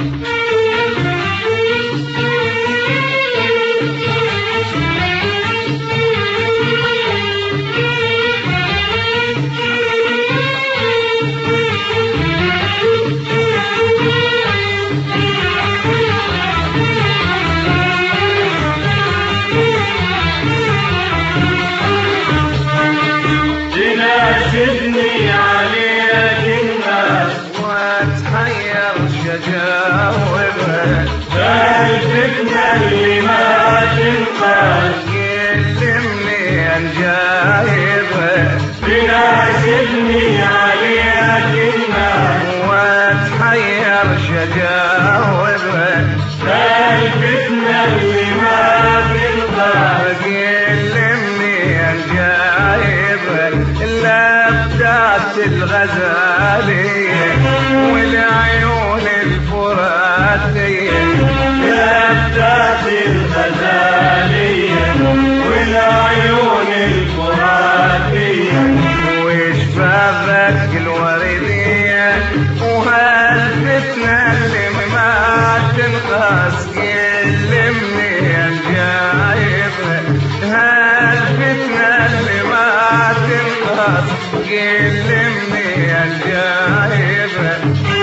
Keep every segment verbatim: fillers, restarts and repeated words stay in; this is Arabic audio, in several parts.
تناشدني عليك الناس واتحير شجاوبها الفتنة اللي ما تنقاس كلمني عن جايبها تناشدني عليك الناس واتحير شجاوبها الفتنة اللي ما تنقاس كلمني عن جايبها لفتات الغزالية والعيون الفراتية لفتات الغزالية والعيون الفراتية وشفافك الوردية وهالفتنة اللي ما تنقص كلمني عن جايبها هالفتنة اللي ما تنقص كلمني عن جايبها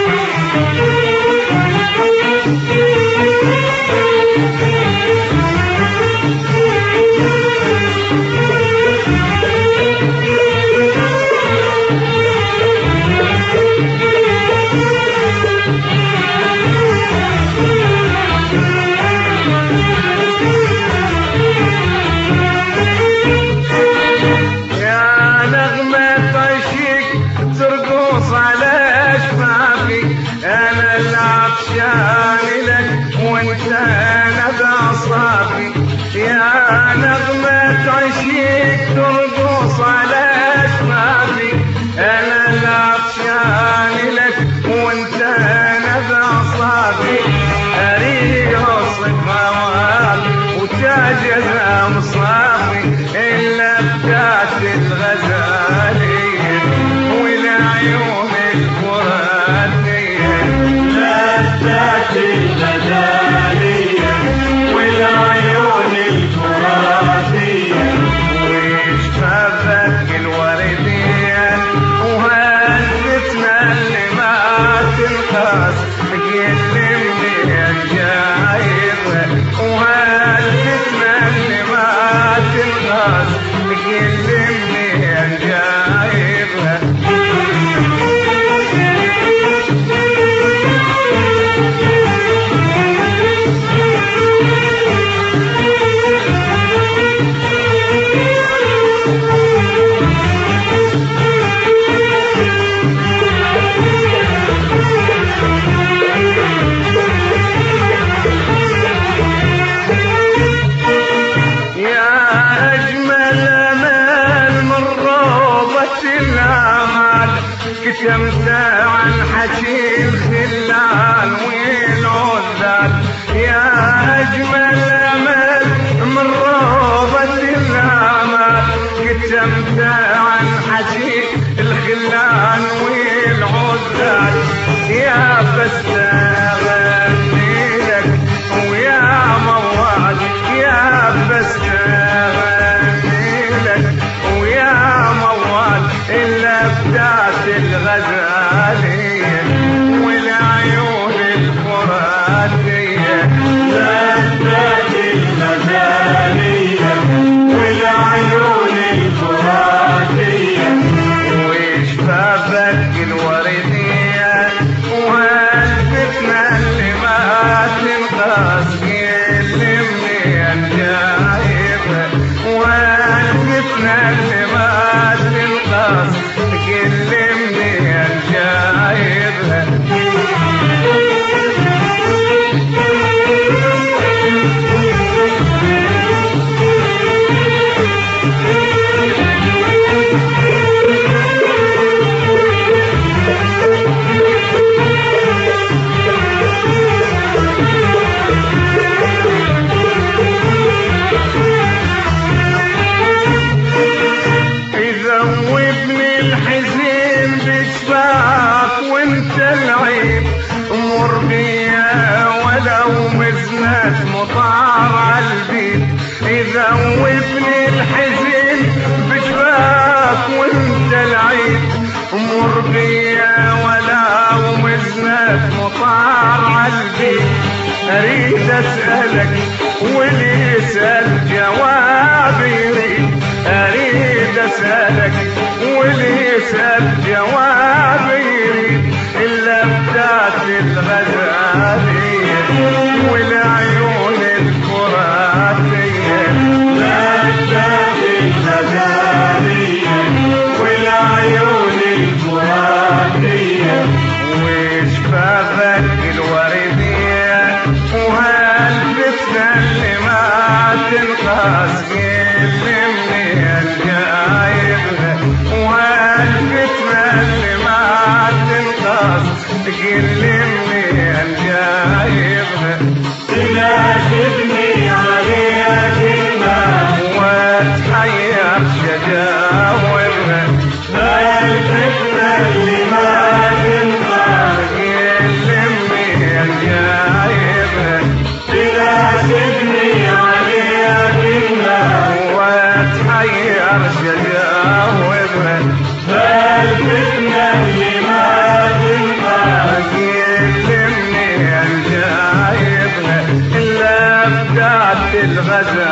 يا نغمة عشيق ترقص على شفافي انا العطشان لك وانت انا بعصافي يا نغمة عشيق ترقص على شفافي انا العطشان لك وانت انا بعصافي اريد اوصف هواك وتاج مصافي الا بتاعت الغزالية والعيون الفراتية لفتات الغزالية والعيون الفراتية وشفافك الوردية وهالفتنة اللي ما تنقص كلمني عن جايبها وهالفتنة اللي ما تنقص كلمني عن جايبها وزنات مطار عالبيت يذوبني الحزن بشفاك وانت العيد مر بيا ولا ومزنات مطار عالبيت اريد اسألك واللي يسأل جواب يريد اريد اسألك واللي يسأل جواب يريد الا بتاعت الغزالية والعيون الفراتية بتاعت الغزالية والعيون الفراتية وشفافك الوردية وهالفتنة اللي ما تنقص يلمني الجايبها وهالفتنة اللي ما تنقص تكلمني الجايبها تناسبني عليها كلمة وتحير شجاوبها الفتنة اللي ما تنقص تكلمني الجايبها تناسبني عليها كلمة وتحير شجاوبها الفتنة اللي ما تنقص تكلمني الجايبها إلا بتاعت الغزال